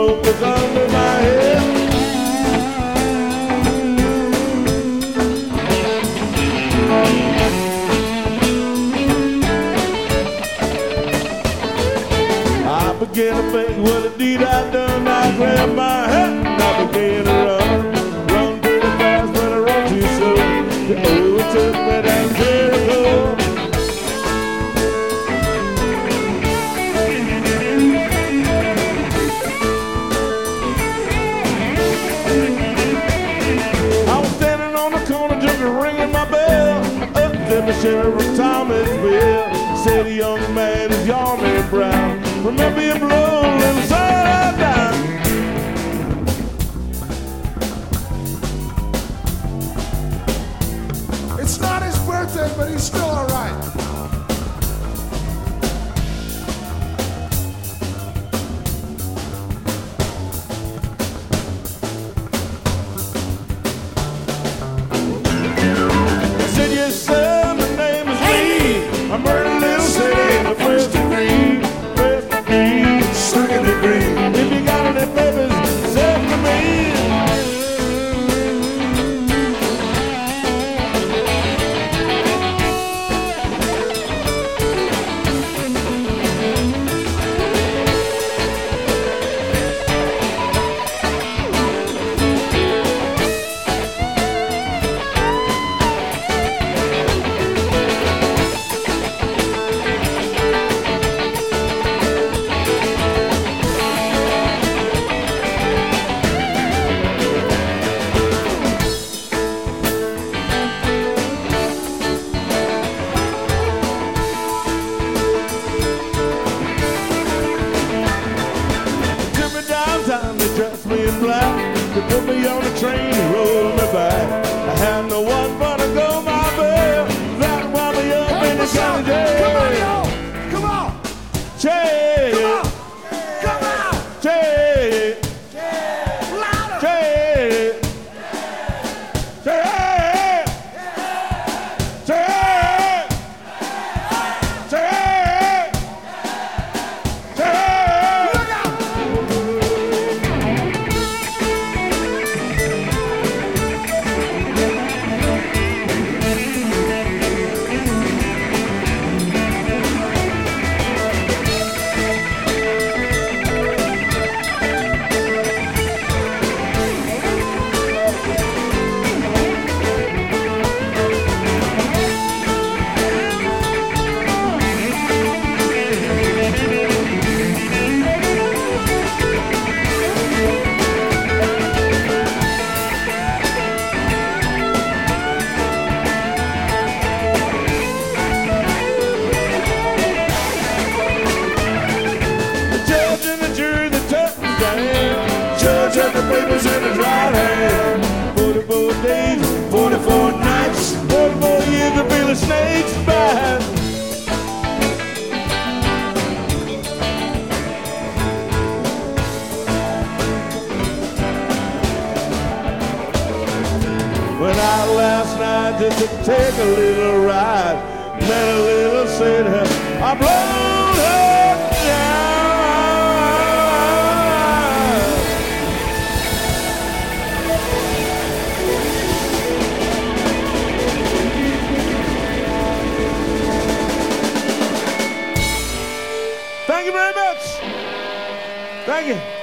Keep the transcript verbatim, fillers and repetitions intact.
smoke was under my head. I began to think what a deed I'd done. I grabbed my hat and I began to run. Run pretty fast, but I run too slow. The old took me down Jericho. I was standing on the corner just ringing my bell. Up to the sheriff of Thomasville. Said the young man is Yarman Brown. Remember your blow and side down. It's not his birthday, but he's still all right. I said, yes, sir, my name is Lee. I'm burning little city in the first degree. First degree, second degree. If you got any papers, send to me. They dressed me in black. They put me on the train and rolled me back. I had no one but to go my bail. That wound me up Hey, in the what's up? county jail. Come on, yo! Come on! Che, Come on! Come on! che, Louder! che, che, che, che. Look out! Judge had the papers in his right hand. Forty-four days, forty-four nights, forty-four years to feel the snake's bite. Went out last night just to take a little ride. Met a little city, I blown her down. Thank you very much. Thank you.